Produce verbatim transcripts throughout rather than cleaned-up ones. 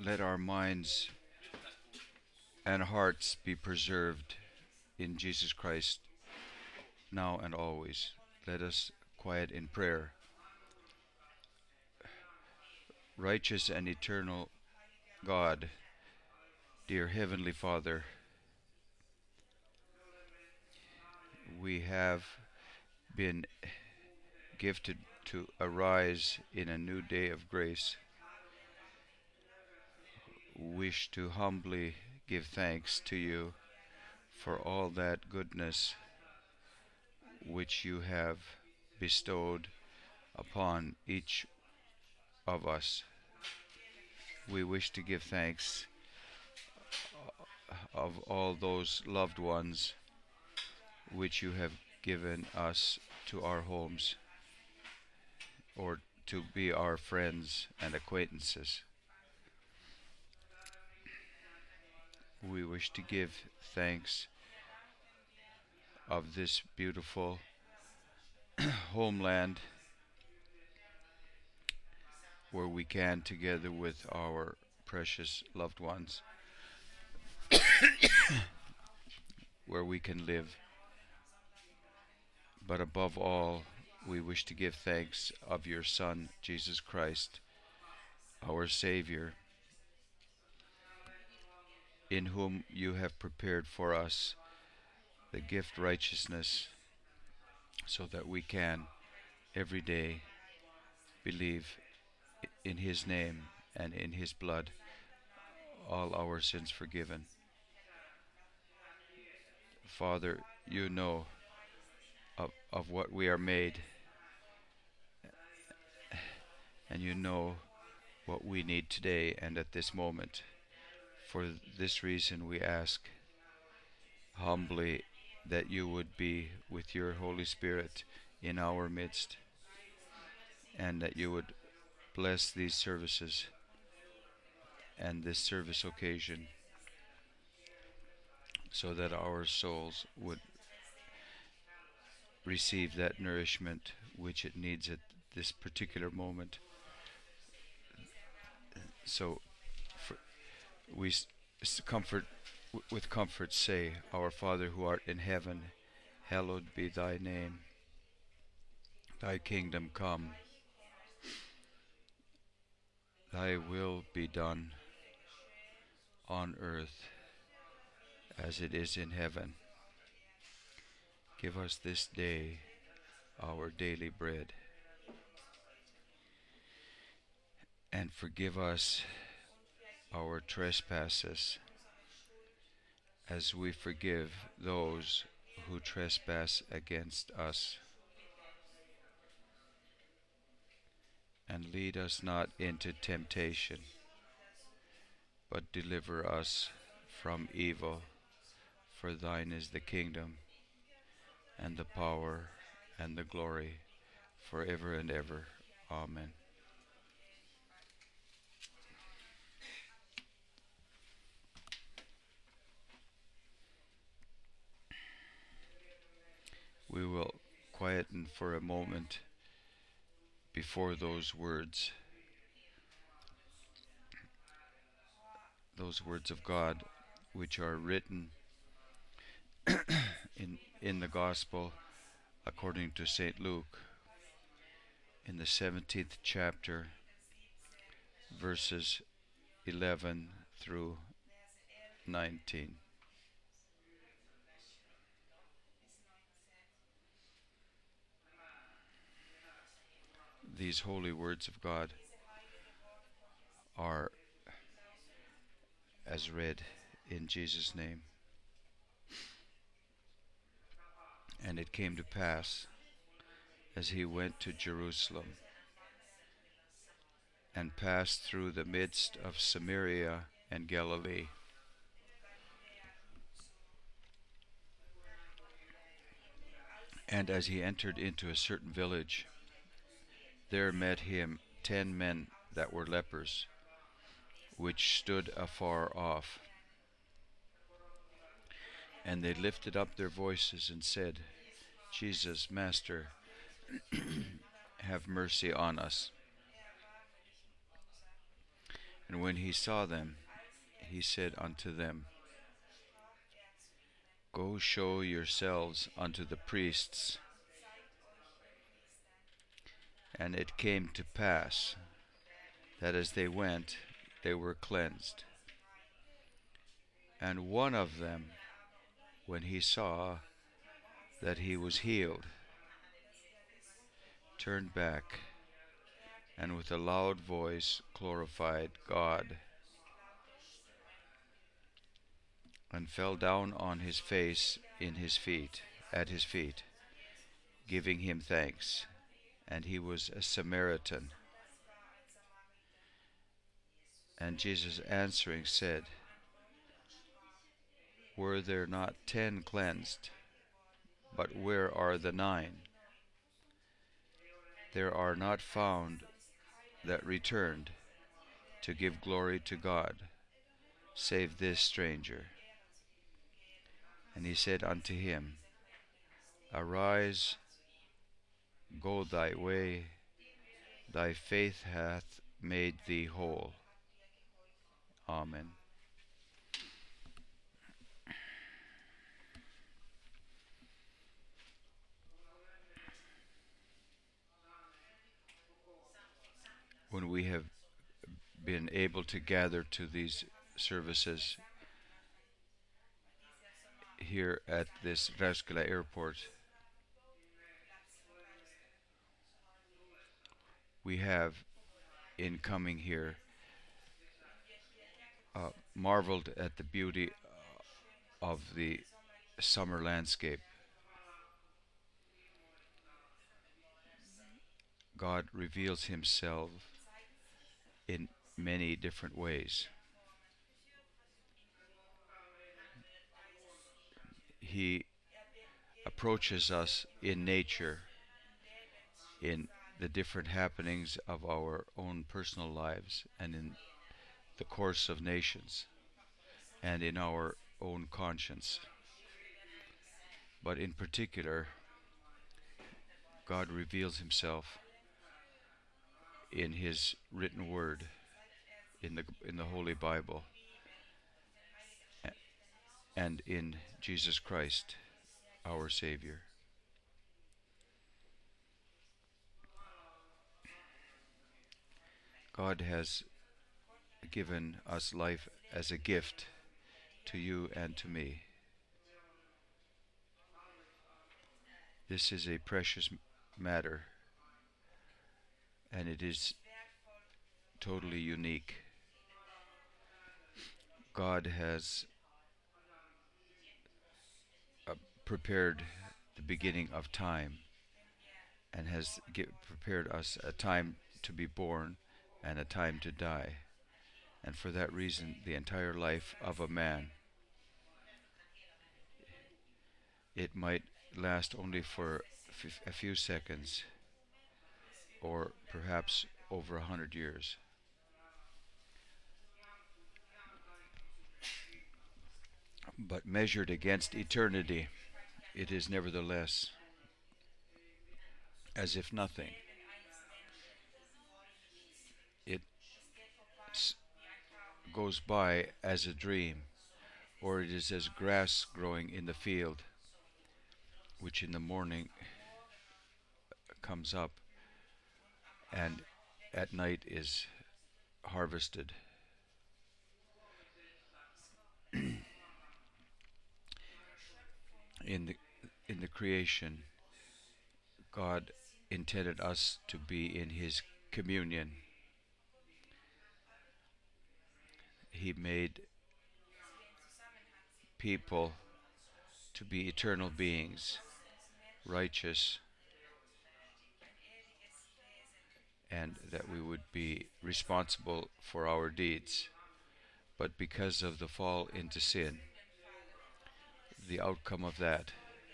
Let our minds and hearts be preserved in Jesus Christ now and always. Let us quiet in prayer. Righteous and eternal God, dear Heavenly Father, we have been gifted to arise in a new day of grace. Wish to humbly give thanks to you for all that goodness which you have bestowed upon each of us. We wish to give thanks of all those loved ones which you have given us to our homes or to be our friends and acquaintances. We wish to give thanks of this beautiful homeland where we can, together with our precious loved ones, where we can live. But above all, we wish to give thanks of your Son, Jesus Christ, our Savior, in whom you have prepared for us the gift righteousness, so that we can every day believe in his name and in his blood, all our sins forgiven. Father, you know of, of what we are made, and you know what we need today and at this moment. For this reason we ask humbly that you would be with your Holy Spirit in our midst, and that you would bless these services and this service occasion, so that our souls would receive that nourishment which it needs at this particular moment. So for, we s- comfort with comfort say, Our Father who art in heaven, hallowed be thy name. Thy kingdom come, thy will be done on earth as it is in heaven. Give us this day our daily bread, and forgive us our trespasses, as we forgive those who trespass against us. And lead us not into temptation, but deliver us from evil. For thine is the kingdom, and the power, and the glory, forever and ever. Amen. We will quieten for a moment before those words, those words of God which are written in, in the Gospel according to Saint Luke, in the seventeenth chapter, verses eleven through nineteen. These holy words of God are as read in Jesus' name. And it came to pass, as he went to Jerusalem, and passed through the midst of Samaria and Galilee, and as he entered into a certain village, there met him ten men that were lepers, which stood afar off. And they lifted up their voices and said, Jesus, Master, have mercy on us. And when he saw them, he said unto them, Go show yourselves unto the priests. And it came to pass that as they went, they were cleansed. And one of them, when he saw that he was healed, turned back, and with a loud voice glorified God, and fell down on his face in his feet, at his feet, giving him thanks. And he was a Samaritan. And Jesus answering said, Were there not ten cleansed? But where are the nine? There are not found that returned to give glory to God, save this stranger. And he said unto him, Arise, go thy way, thy faith hath made thee whole. Amen. When we have been able to gather to these services here at this Rääsküla airport, we have, in coming here, uh, marveled at the beauty of the summer landscape. God reveals himself in many different ways. He approaches us in nature, in the different happenings of our own personal lives, and in the course of nations, and in our own conscience. But in particular, God reveals himself in his written word, in the in the Holy Bible, and in Jesus Christ, our Savior. God has given us life as a gift to you and to me. This is a precious matter, and it is totally unique. God has uh, prepared the beginning of time, and has get, prepared us a time to be born and a time to die. And for that reason, the entire life of a man, it might last only for f- a few seconds, or perhaps over a hundred years. But measured against eternity, it is nevertheless as if nothing. It s- goes by as a dream, or it is as grass growing in the field, which in the morning comes up and at night is harvested. In the in the creation, God intended us to be in his communion. He made people to be eternal beings, righteous, and that we would be responsible for our deeds. But because of the fall into sin, the outcome of that,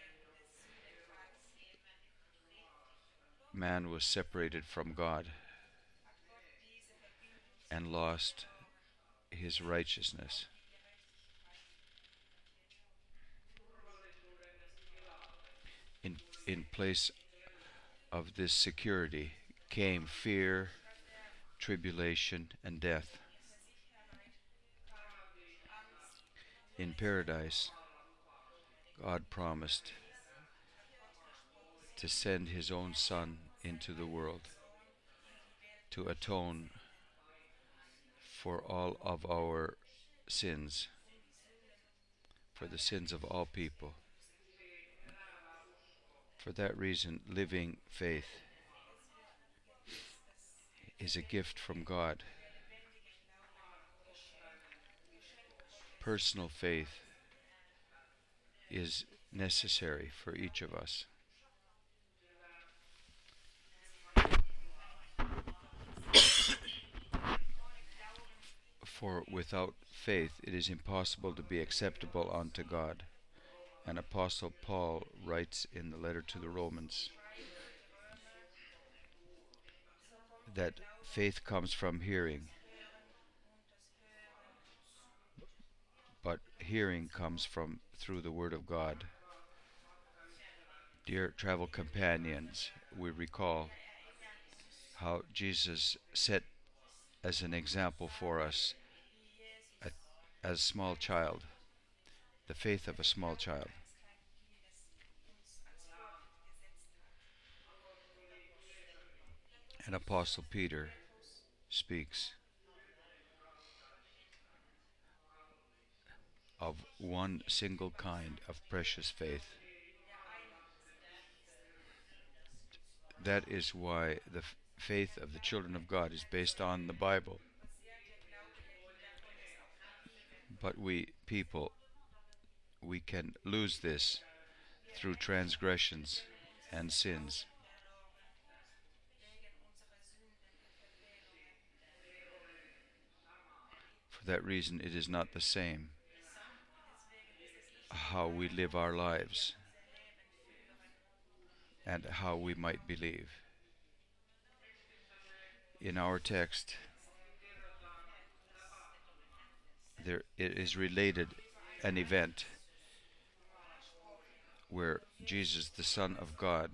man was separated from God and lost his righteousness. In, in place of this security came fear, tribulation, and death. In paradise, God promised to send his own Son into the world to atone for all of our sins, for the sins of all people. For that reason, living faith is a gift from God. Personal faith is necessary for each of us. For without faith it is impossible to be acceptable unto God. And Apostle Paul writes in the letter to the Romans that faith comes from hearing, but hearing comes from through the Word of God. Dear travel companions, we recall how Jesus set as an example for us a, as a small child, the faith of a small child. And Apostle Peter speaks of one single kind of precious faith. That is why the f- faith of the children of God is based on the Bible. But we people, we can lose this through transgressions and sins. For that reason, it is not the same how we live our lives and how we might believe. In our text, there it is related an event where Jesus, the Son of God,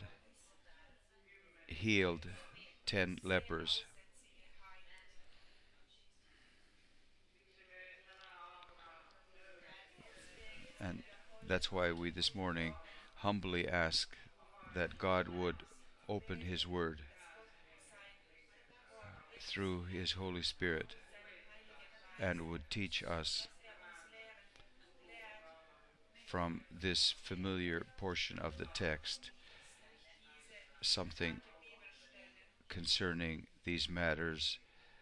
healed ten lepers. And that's why we this morning humbly ask that God would open His Word through His Holy Spirit and would teach us from this familiar portion of the text something concerning these matters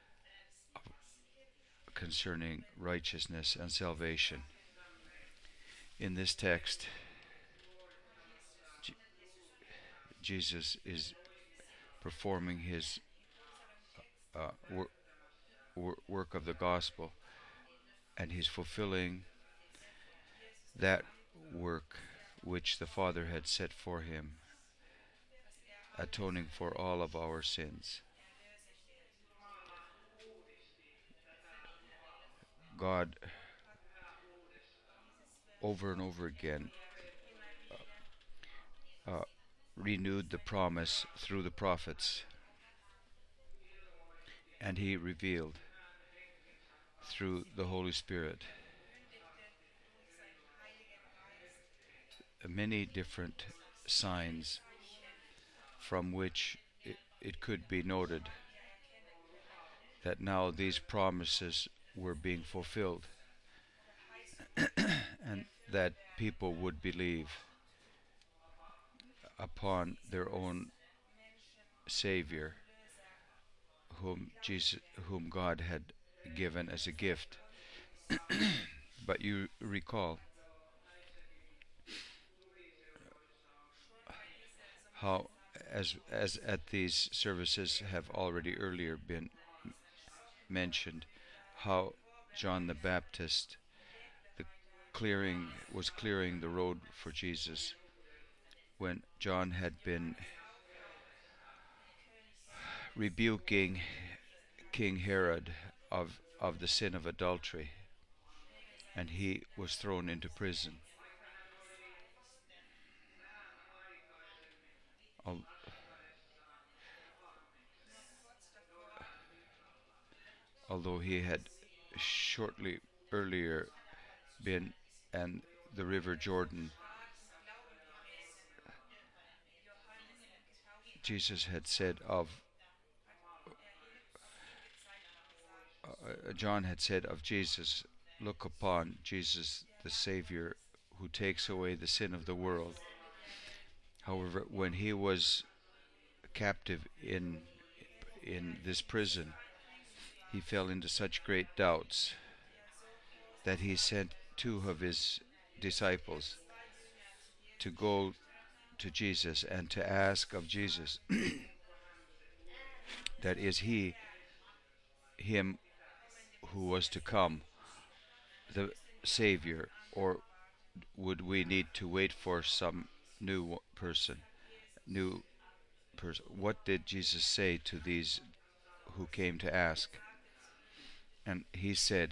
concerning righteousness and salvation. In this text, J- Jesus is performing his uh, wor- wor- work of the gospel, and he's fulfilling that work which the Father had set for him, atoning for all of our sins. God, over and over again, uh, renewed the promise through the prophets, and he revealed through the Holy Spirit many different signs from which it, it could be noted that now these promises were being fulfilled and that people would believe upon their own Savior, whom Jesus, whom God had given as a gift. But you recall how, as as at these services have already earlier been mentioned, how John the Baptist the clearing was clearing the road for Jesus when John had been rebuking King Herod of of the sin of adultery, and he was thrown into prison. Al- Although he had shortly earlier been and the river Jordan, Jesus had said of, uh, John had said of Jesus, look upon Jesus, the Savior, who takes away the sin of the world. However, when he was captive in in this prison, he fell into such great doubts that he sent two of his disciples to go to Jesus and to ask of Jesus, that is he him who was to come, the Savior, or would we need to wait for some new person? New person. What did Jesus say to these who came to ask? And he said,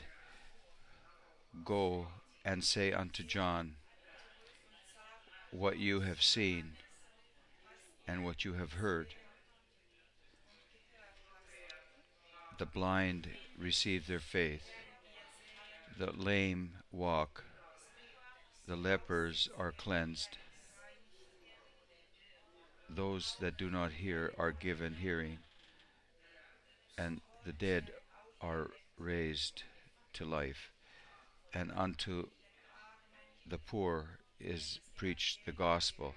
go and say unto John what you have seen and what you have heard. The blind receive their faith, the lame walk, the lepers are cleansed, those that do not hear are given hearing, and the dead are raised to life, and unto the poor is preached the gospel.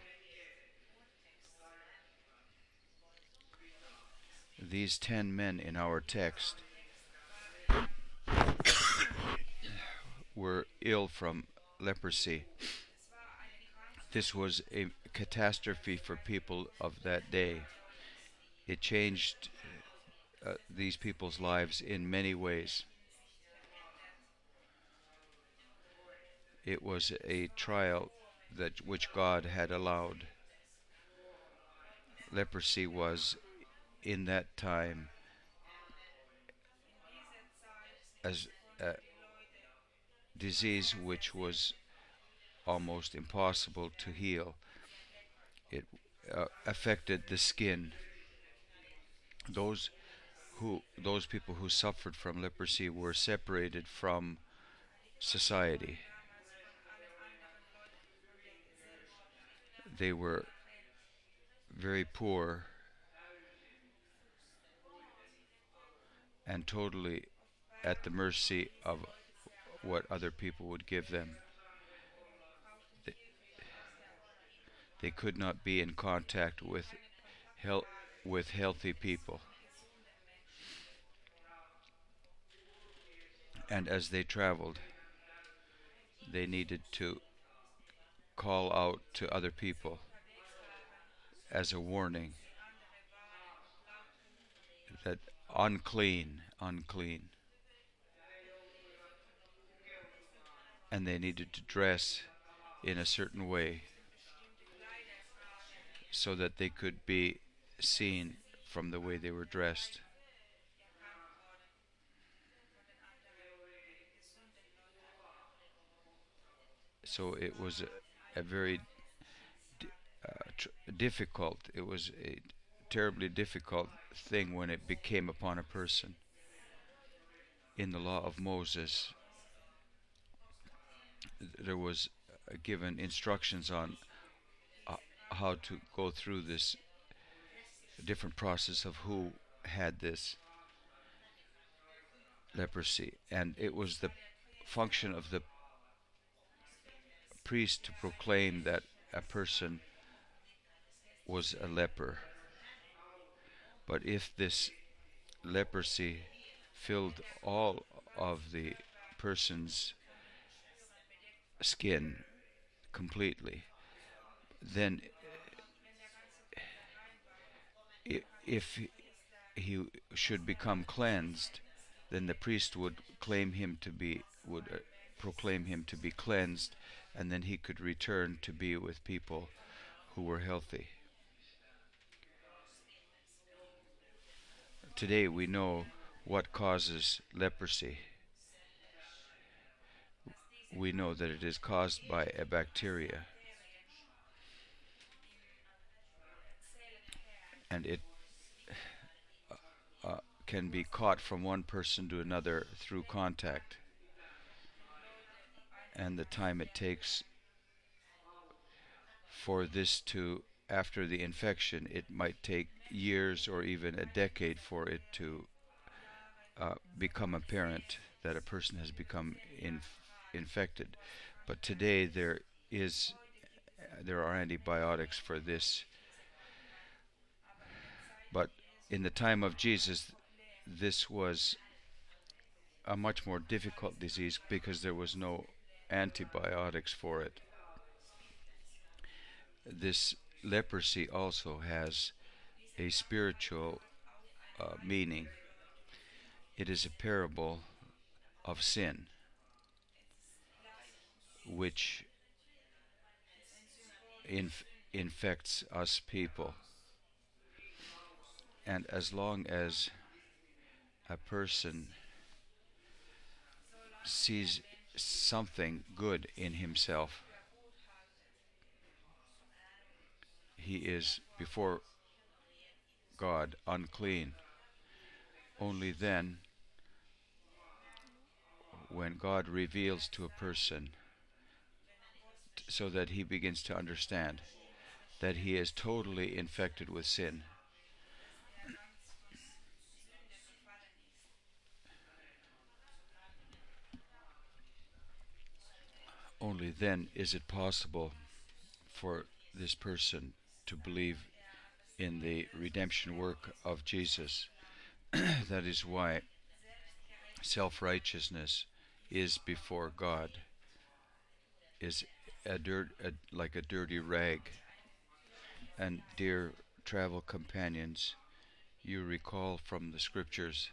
These ten men in our text were ill from leprosy. This was a catastrophe for people of that day. It changed uh, these people's lives in many ways. It was a trial that which God had allowed. Leprosy was in that time as a disease which was almost impossible to heal. It uh, affected the skin. Those who those people who suffered from leprosy were separated from society. They were very poor and totally at the mercy of what other people would give them. They, they could not be in contact with hel- with healthy people. And as they traveled, they needed to call out to other people as a warning that unclean, unclean. And they needed to dress in a certain way so that they could be seen from the way they were dressed. So it was a, a very d- uh, tr- difficult, it was a terribly difficult thing when it became upon a person. In the law of Moses, there was uh, given instructions on uh, how to go through this different process of who had this leprosy, and it was the function of the priest to proclaim that a person was a leper. But if this leprosy filled all of the person's skin completely, then if he should become cleansed, then the priest would claim him to be, would uh, proclaim him to be cleansed, and then he could return to be with people who were healthy. Today we know what causes leprosy. We know that it is caused by a bacteria, and it uh, can be caught from one person to another through contact. and the time it takes for this to, after the infection, it might take years or even a decade for it to uh, become apparent that a person has become inf- infected. But today there is there are antibiotics for this. But in the time of Jesus, this was a much more difficult disease because there was no antibiotics for it. This leprosy also has a spiritual uh, meaning. It is a parable of sin, which inf- infects us people. And as long as a person sees something good in himself, he is before God unclean. Only then, when God reveals to a person so that he begins to understand that he is totally infected with sin, only then is it possible for this person to believe in the redemption work of Jesus. That is why self-righteousness is before God is a dirt a, like a dirty rag. And dear travel companions, you recall from the scriptures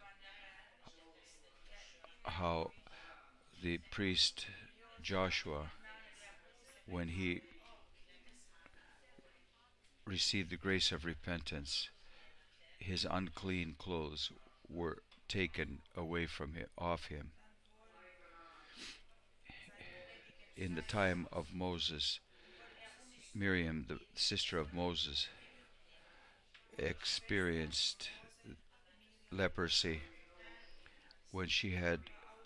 how the priest Joshua, when he received the grace of repentance, his unclean clothes were taken away from him, off him. In the time of Moses, Miriam, the sister of Moses, experienced leprosy when she had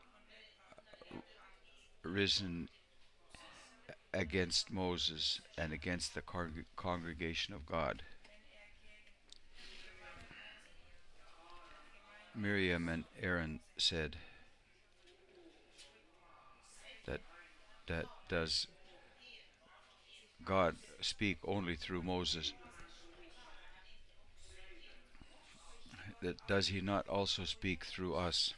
risen against Moses and against the con- congregation of God. Miriam and Aaron said that that does God speak only through Moses? That does he not also speak through us?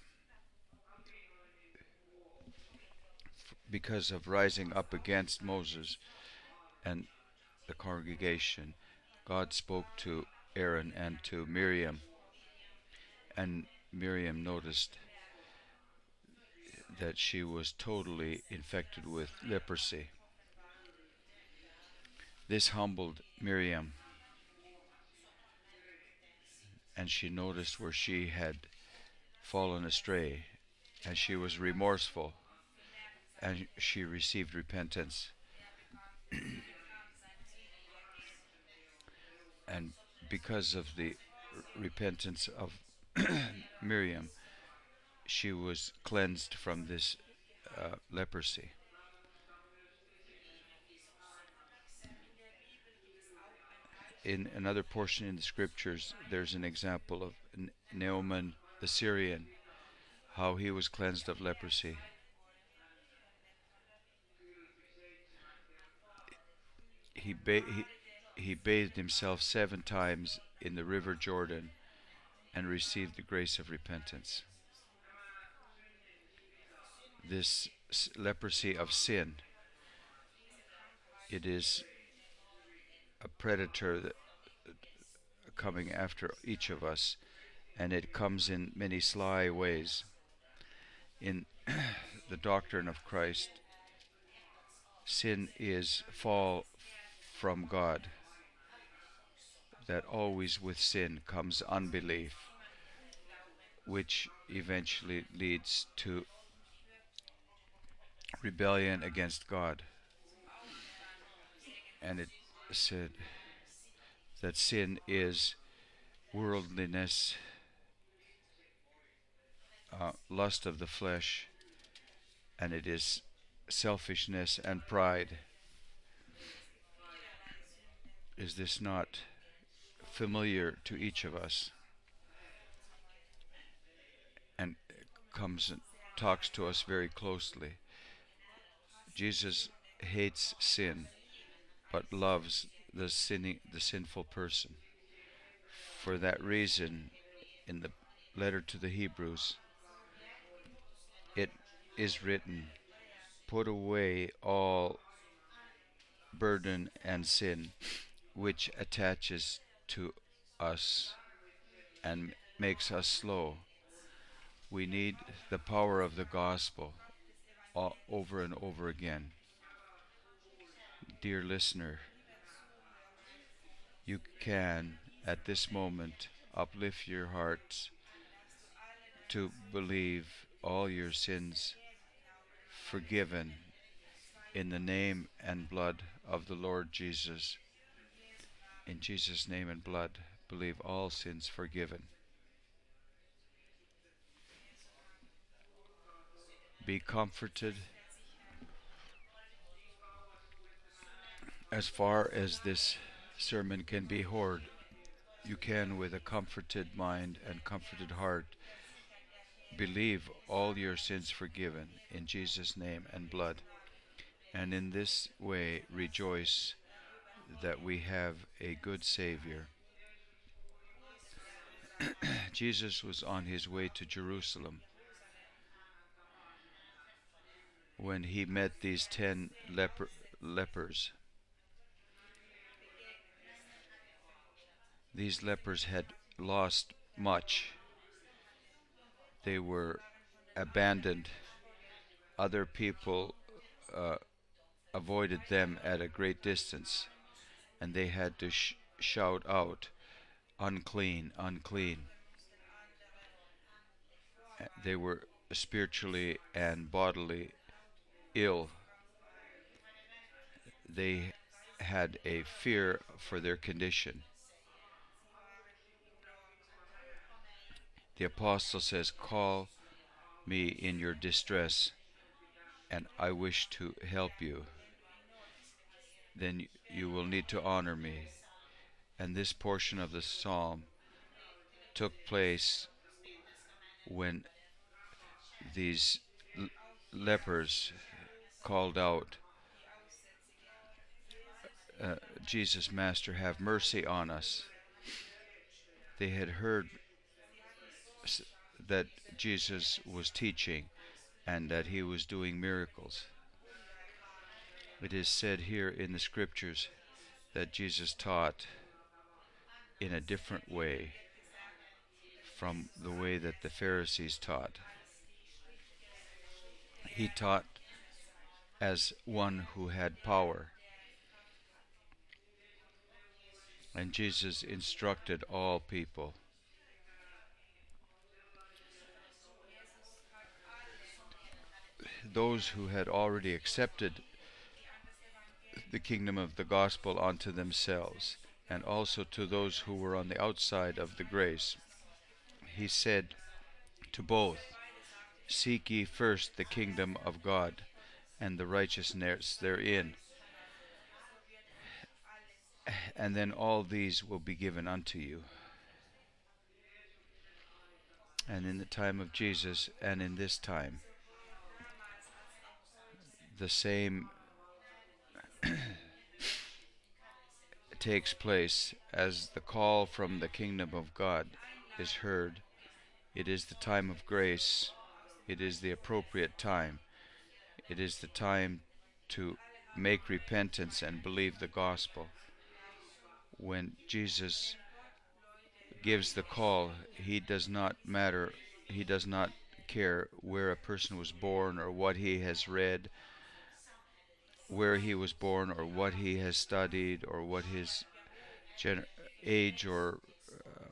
Because of rising up against Moses and the congregation, God spoke to Aaron and to Miriam, and Miriam noticed that she was totally infected with leprosy. This humbled Miriam, and she noticed where she had fallen astray, and she was remorseful, and she received repentance. And because of the repentance of Miriam, she was cleansed from this uh, leprosy. In another portion in the scriptures, there's an example of Naaman the Syrian, how he was cleansed of leprosy. He, ba- he, he bathed himself seven times in the river Jordan and received the grace of repentance. This leprosy of sin, it is a predator that, coming after each of us, and it comes in many sly ways. In the doctrine of Christ, sin is fall from God, that always with sin comes unbelief, which eventually leads to rebellion against God. And it said that sin is worldliness, uh, lust of the flesh, and it is selfishness and pride. Is this not familiar to each of us, and comes and talks to us very closely? Jesus hates sin but loves the sinning, the sinful person. For that reason, in the letter to the Hebrews, it is written, "Put away all burden and sin which attaches to us and makes us slow." We need the power of the gospel all over and over again. Dear listener, you can at this moment uplift your hearts to believe all your sins forgiven in the name and blood of the Lord Jesus. In Jesus' name and blood, believe all sins forgiven. Be comforted as far as this sermon can be heard. You can, with a comforted mind and comforted heart, believe all your sins forgiven in Jesus' name and blood, and in this way rejoice that we have a good Savior. Jesus was on his way to Jerusalem when he met these ten leper- lepers. These lepers had lost much. They were abandoned. Other people uh, avoided them at a great distance, and they had to sh- shout out, "Unclean, unclean." They were spiritually and bodily ill. They had a fear for their condition. The apostle says, "Call me in your distress, and I wish to help you. Then you will need to honor me." And this portion of the psalm took place when these l- lepers called out, uh, "Jesus, Master, have mercy on us." They had heard s- that Jesus was teaching and that he was doing miracles. It is said here in the scriptures that Jesus taught in a different way from the way that the Pharisees taught. He taught as one who had power, and Jesus instructed all people. Those who had already accepted the kingdom of the gospel unto themselves, and also to those who were on the outside of the grace, he said to both, "Seek ye first the kingdom of God and the righteousness therein, and then all these will be given unto you." And in the time of Jesus and in this time, the same takes place. As the call from the kingdom of God is heard, it is the time of grace. It is the appropriate time. It is the time to make repentance and believe the gospel. When Jesus gives the call, he does not matter, he does not care where a person was born or what he has read, where he was born or what he has studied or what his gener- age or uh,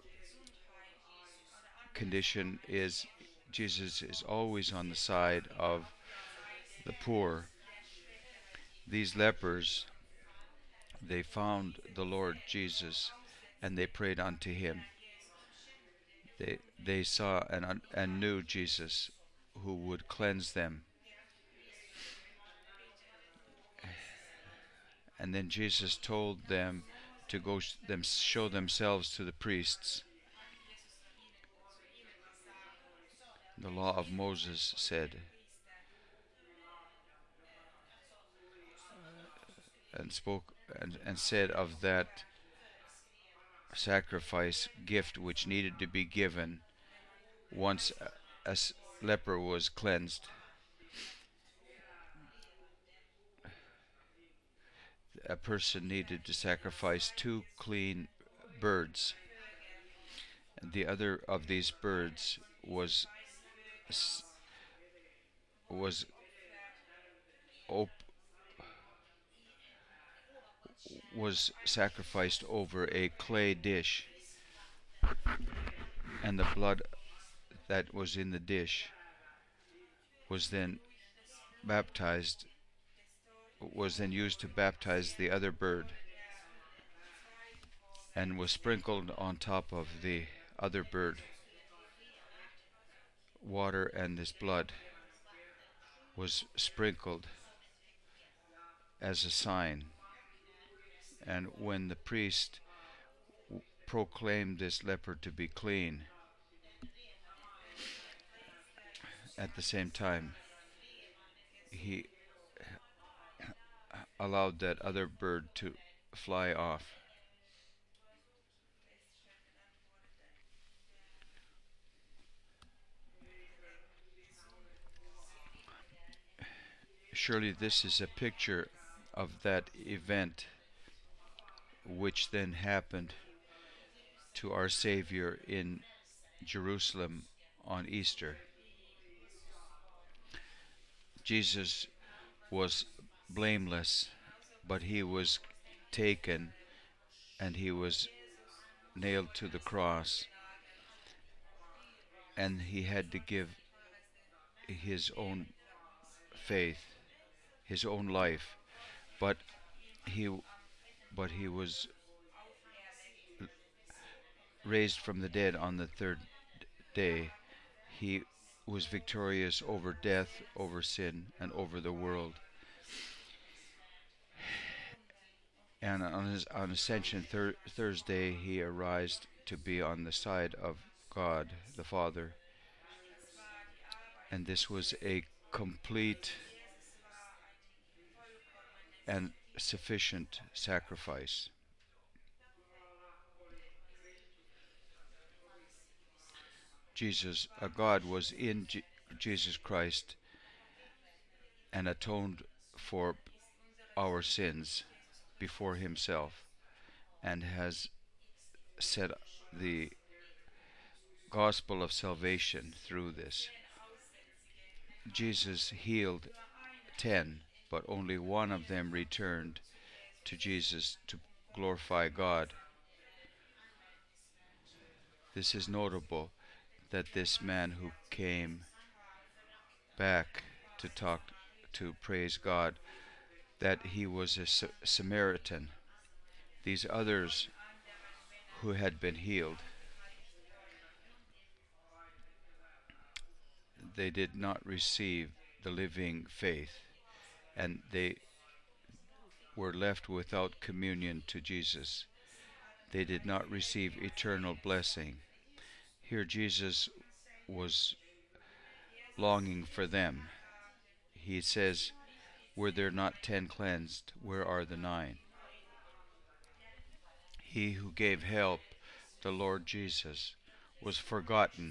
condition is. Jesus is always on the side of the poor. These lepers, they found the Lord Jesus and they prayed unto him. They they saw and and knew Jesus who would cleanse them. And then Jesus told them to go sh- them show themselves to the priests. The law of Moses said, and spoke and, and said of that sacrifice gift which needed to be given once a, a leper was cleansed. A person needed to sacrifice two clean birds, and the other of these birds was was op- was sacrificed over a clay dish, and the blood that was in the dish was then baptized was then used to baptize the other bird, and was sprinkled on top of the other bird. Water and this blood was sprinkled as a sign. And when the priest proclaimed this leper to be clean, at the same time he allowed that other bird to fly off. Surely this is a picture of that event which then happened to our Savior in Jerusalem on Easter. Jesus was blameless, but he was taken and he was nailed to the cross, and he had to give his own faith, his own life, but he but he was raised from the dead on the third day. He was victorious over death, over sin, and over the world. And on his on Ascension thir- Thursday, he arose to be on the side of God the Father. And this was a complete and sufficient sacrifice. Jesus, a God, was in J- Jesus Christ and atoned for our sins before himself, and has set the gospel of salvation through this. Jesus healed ten, but only one of them returned to Jesus to glorify God. This is notable, that this man who came back to talk, to praise God, that he was a Samaritan. These others who had been healed, they did not receive the living faith, and they were left without communion to Jesus. They did not receive eternal blessing. Here Jesus was longing for them. He says, "Were there not ten cleansed? Where are the nine?" He who gave help, the Lord Jesus, was forgotten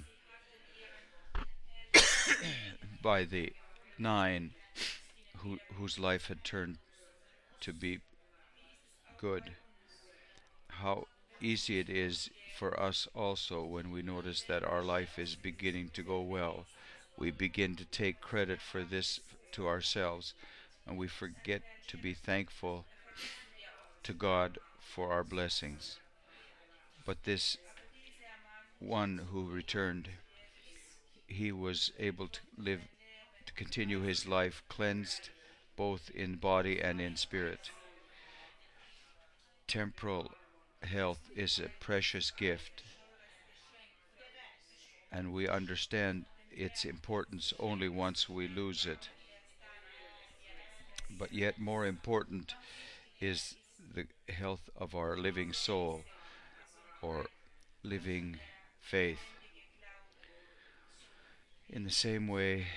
by the nine who, whose life had turned to be good. How easy it is for us also, when we notice that our life is beginning to go well, we begin to take credit for this to ourselves, and we forget to be thankful to God for our blessings. But this one who returned, he was able to live, to continue his life cleansed both in body and in spirit. Temporal health is a precious gift, and we understand its importance only once we lose it. But yet more important is the health of our living soul or living faith. In the same way,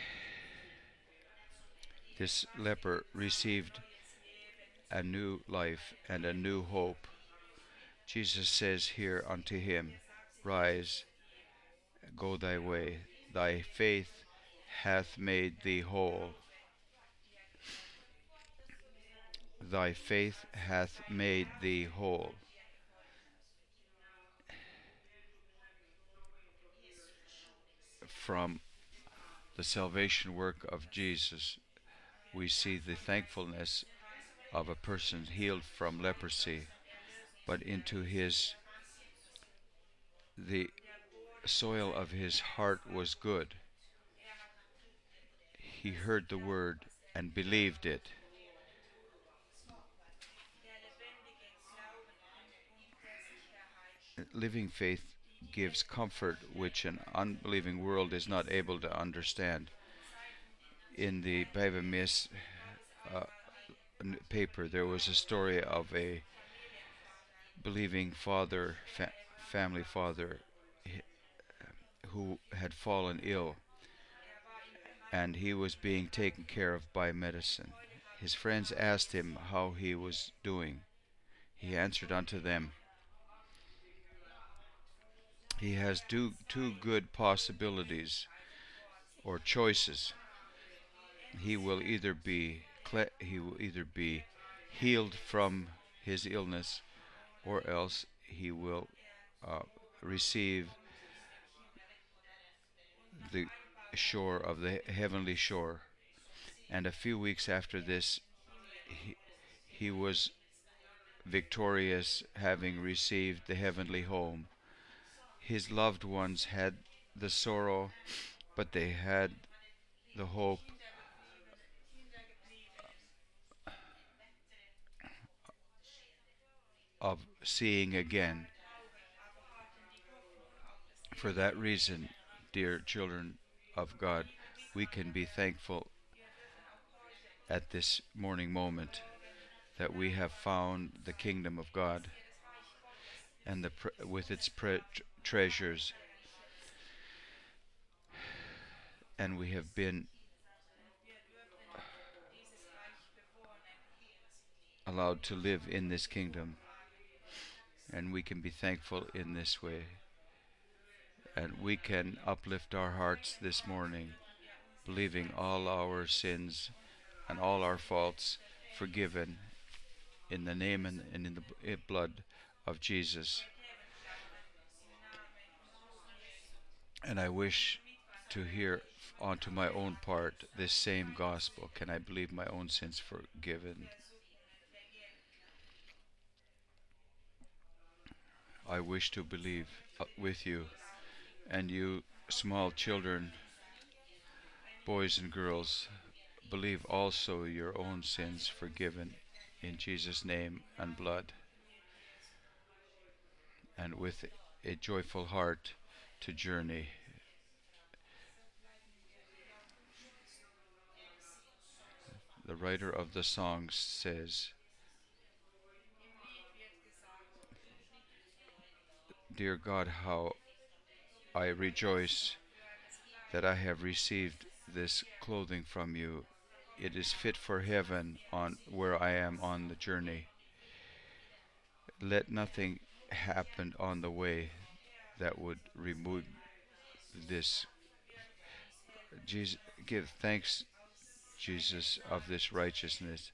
this leper received a new life and a new hope. Jesus says here unto him, Rise, go thy way, thy faith hath made thee whole. Thy faith hath made thee whole. From the salvation work of Jesus, we see the thankfulness of a person healed from leprosy, but into his the soil of his heart was good. He heard the word and believed it. Living faith gives comfort which an unbelieving world is not able to understand. In the Päivä Mies uh, paper, there was a story of a believing father, fa- family father, who had fallen ill, and he was being taken care of by medicine. His friends asked him how he was doing. He answered unto them, he has two, two good possibilities or choices. He will either be he will either be healed from his illness, or else he will uh, receive the shore of the heavenly shore. And a few weeks after this, he, he was victorious, having received the heavenly home. His loved ones had the sorrow, but they had the hope of seeing again. For that reason, dear children of God, we can be thankful at this morning moment that we have found the kingdom of God and the pre- with its pre- treasures, and we have been allowed to live in this kingdom, and we can be thankful in this way, and we can uplift our hearts this morning, believing all our sins and all our faults forgiven in the name and, and in the b- blood of Jesus. And I wish to hear onto my own part this same gospel. Can I believe my own sins forgiven? I wish to believe uh, with you, and you small children, boys and girls, believe also your own sins forgiven in Jesus' name and blood, and with a joyful heart to journey. The writer of the song says, Dear God, how I rejoice that I have received this clothing from you. It is fit for heaven on where I am on the journey. Let nothing happen on the way that would remove this. Jesus, give thanks, Jesus, of this righteousness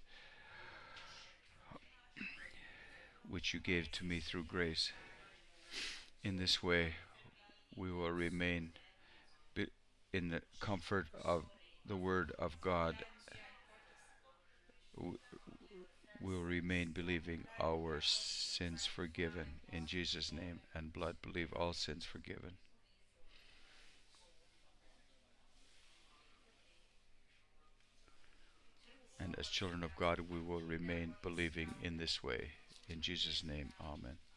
which you gave to me through grace. In this way, we will remain in the comfort of the Word of God. We'll remain believing our sins forgiven in Jesus' name and blood. Believe all sins forgiven. And as children of God, we will remain believing in this way. In Jesus' name, amen.